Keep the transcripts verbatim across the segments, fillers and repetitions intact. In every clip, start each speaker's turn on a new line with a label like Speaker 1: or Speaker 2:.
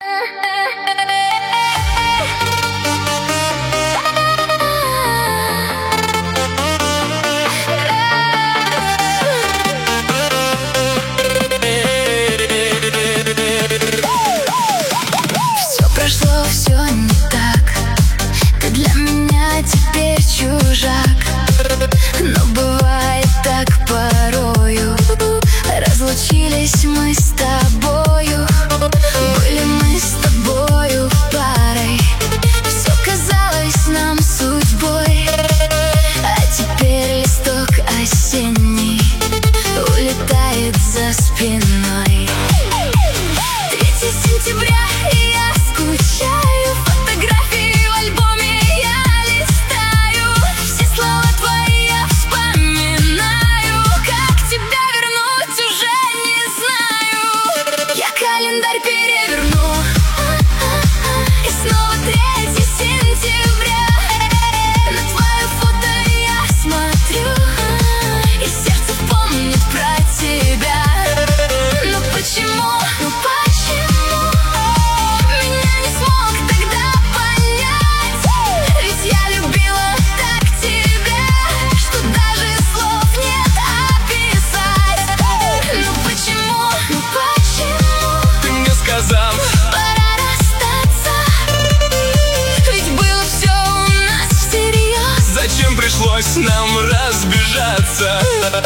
Speaker 1: Все прошло, все не так. Ты для меня теперь чужак. Но бывает так порою. Разлучились мы с тобою. Были мы с тобою парой. Все казалось нам судьбой. А теперь листок осенний улетает за спиной. Третье сентября, и я скучаю. Фотографии в альбоме я листаю. Все слова твои я вспоминаю. Как тебя вернуть, уже не знаю. Я календарь переверну, и снова третье сентября. На твое фото я смотрю, и сердце помнит про тебя. Но почему, ну почему меня не смог тогда понять? Ведь я любила так тебя, что даже слов нет описать. Ну почему, ну почему
Speaker 2: ты мне сказал,
Speaker 1: пора расстаться? Ведь было все у нас всерьез.
Speaker 2: зачем пришлось нам разбежаться?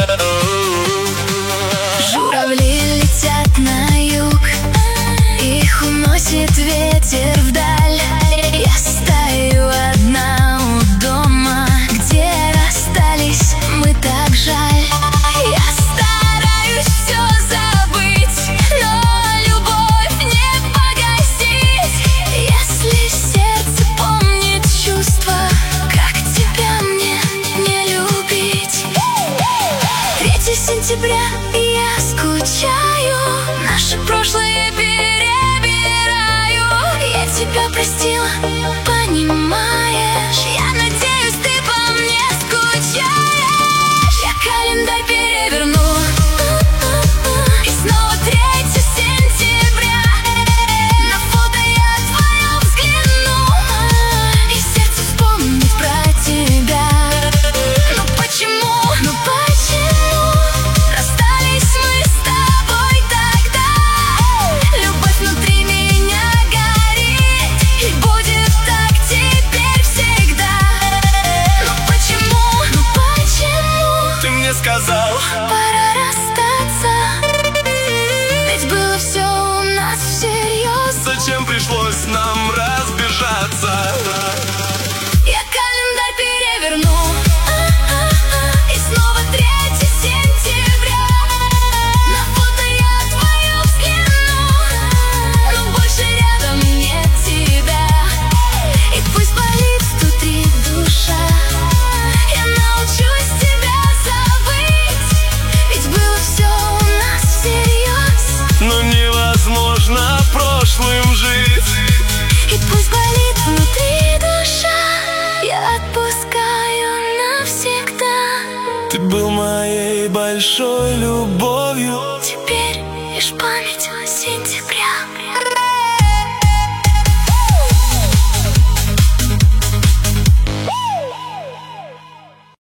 Speaker 1: Журавли летят на юг, их уносит ветер вдаль. Я стою одна у дома, где расстались мы, так жаль. Я стараюсь все забыть, но любовь не погасить. Если сердце помнит чувства, как тебя мне не любить? Третье сентября, и я скучаю. Наше прошлое перебираю. Я тебя простила, понимаешь? Я надеюсь, ты по мне скучаешь. Я календарь переверну, и снова третье сентября. На фото я твое взгляну, и сердце вспомнит про тебя. Ну почему, ну почему расстались мы с тобой тогда? Любовь внутри меня горит, и будет так теперь всегда. Ну почему, ну почему
Speaker 2: Ты мне сказал,
Speaker 1: пора расстаться? Ведь было все у нас всерьез.
Speaker 2: зачем пришлось нам разбежаться?
Speaker 1: Я календарь переверну, и снова третье сентября. На фото я твое взгляну, но больше рядом нет тебя. И пусть болит внутри душа, я научусь тебя забыть. Ведь было все у нас всерьез.
Speaker 2: Но невозможно прошлым жить.
Speaker 1: И пусть болит внутри душа, я отпускаю навсегда.
Speaker 2: Ты был моей большой любовью.
Speaker 1: Теперь лишь память сентября.